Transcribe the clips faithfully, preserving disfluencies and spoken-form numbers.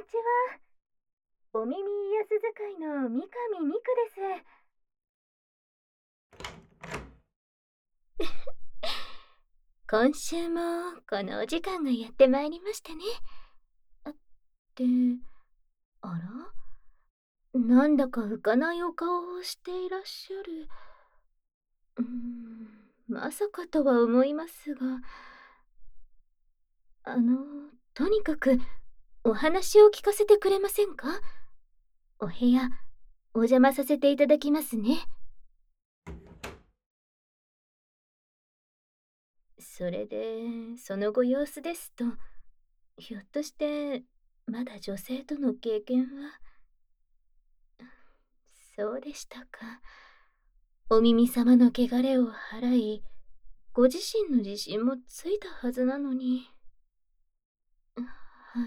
ちは。お耳癒やす使いの三上美久です。今週もこのお時間がやってまいりましたね。あって、あら、なんだか浮かないお顔をしていらっしゃる。うーん、まさかとは思いますが、あの、とにかくお話を聞かせてくれませんか？お部屋、お邪魔させていただきますね。それで、そのご様子ですと、ひょっとしてまだ女性との経験は。そうでしたか。お耳様の汚れを払い、ご自身の自信もついたはずなのに。はい。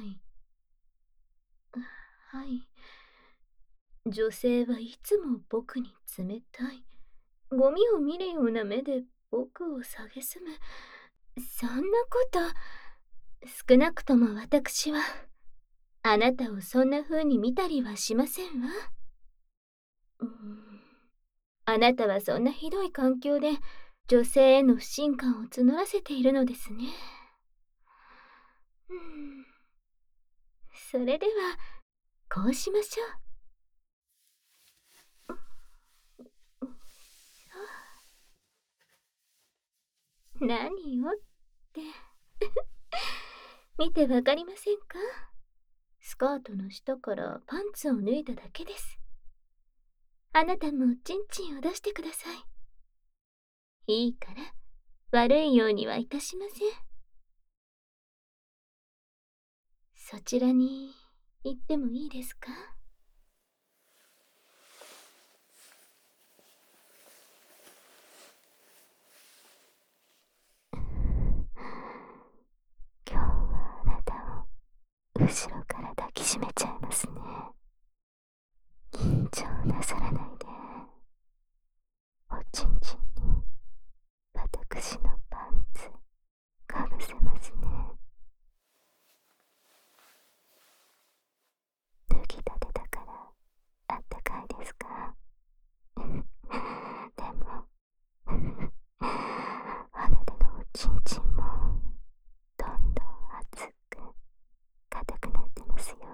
はい。女性はいつも僕に冷たい。ゴミを見るような目で僕を蔑む。そんなこと、少なくとも私は、あなたをそんな風に見たりはしませんわ。うーん、あなたはそんなひどい環境で女性への不信感を募らせているのですね。うーん、それでは、こうしましょう。何をって。見てわかりませんか？スカートの下からパンツを脱いだだけです。あなたもチンチンを出してください。いいから、悪いようにはいたしません。そちらに行ってもいいですか？今日はあなたを後ろから抱きしめちゃいますね。緊張なさらないで。おちんちんに私のパンツかぶせますね。脱ぎたてだからあったかいですか？でもあなたのおちんちんもどんどん熱く硬くなってますよ。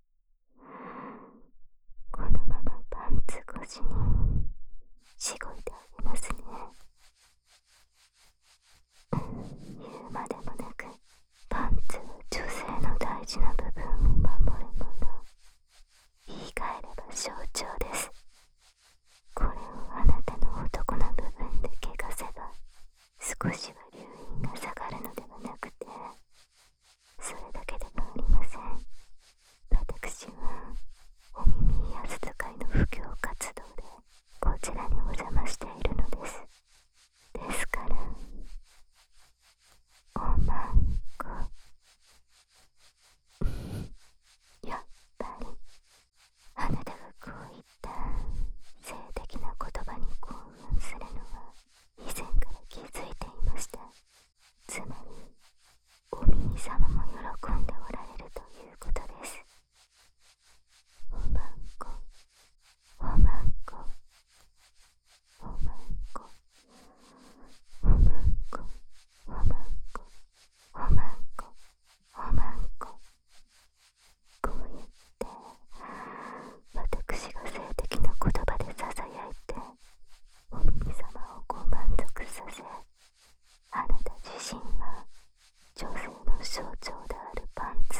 このままパンツ越しにしごいてあげますね。言うまでもなく、パンツは女性の大事な部分を守るもの。言い換えれば象徴です。これをあなたの男の部分で汚せば、少しは留飲が下がるのではなくて、それだけではありません。私はお耳癒やす使いの布教活動でこちらにお邪魔しているのです。ですから、おまんこ。やっぱりあなたがこういった性的な言葉に興奮するのは以前から気づいていました。つまりお耳様も喜んでおられるということです。おまんこ、おまんこ、おまんこ、おまんこ、おまんこ、おまんこ、おまんこ。こうやって私が性的な言葉でささやいてお耳様をご満足させ、あなた自身は女性の象徴であるパンツ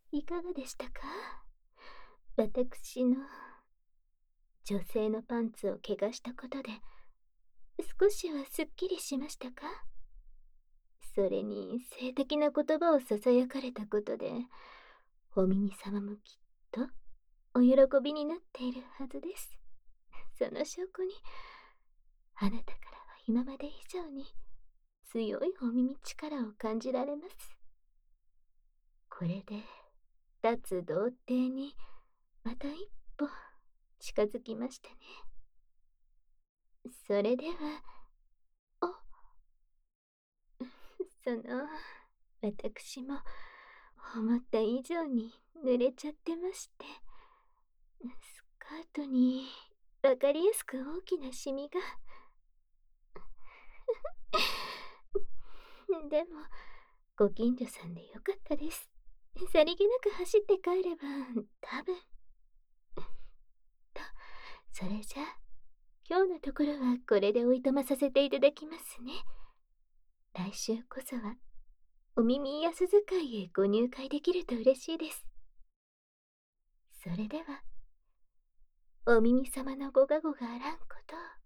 いかがでしたか？私の女性のパンツを汚したことで少しはすっきりしましたか？それに性的な言葉をささやかれたことでお耳様もきっとお喜びになっているはずです。その証拠にあなたからは今まで以上に強いお耳力を感じられます。これで脱童貞にまた一歩近づきましたね。それでは、おその私も思った以上に濡れちゃってまして、スカートにわかりやすく大きなシミがでもご近所さんでよかったです。さりげなく走って帰れば多分と、それじゃあ今日のところはこれでおいとまさせていただきますね。来週こそはお耳安使いへご入会できると嬉しいです。それではお耳様のご加護があらんことを